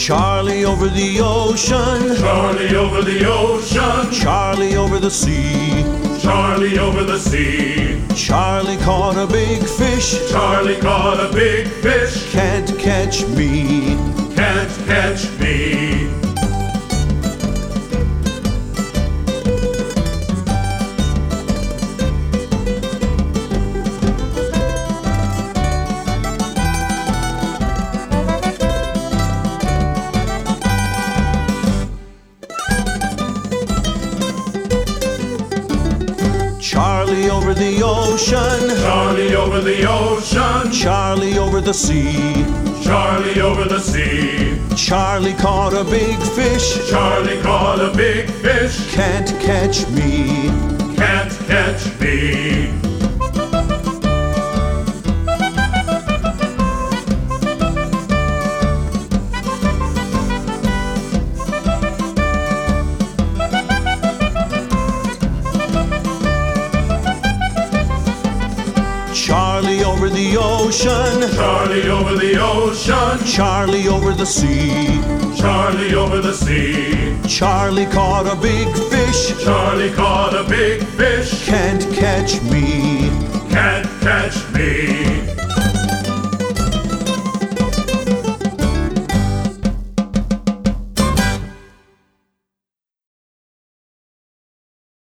Charlie over the ocean, Charlie over the ocean, Charlie over the sea. Charlie over the sea. Charlie caught a big fish, Charlie caught a big fish, can't catch me. can't catch me. Charlie over the ocean, Charlie over the ocean, Charlie over the sea. Charlie over the sea. Charlie caught a big fish, Charlie caught a big fish, can't catch me. can't catch me. Charlie over the ocean, Charlie over the ocean, Charlie over the sea. Charlie over the sea. Charlie caught a big fish, Charlie caught a big fish, can't catch me. can't catch me.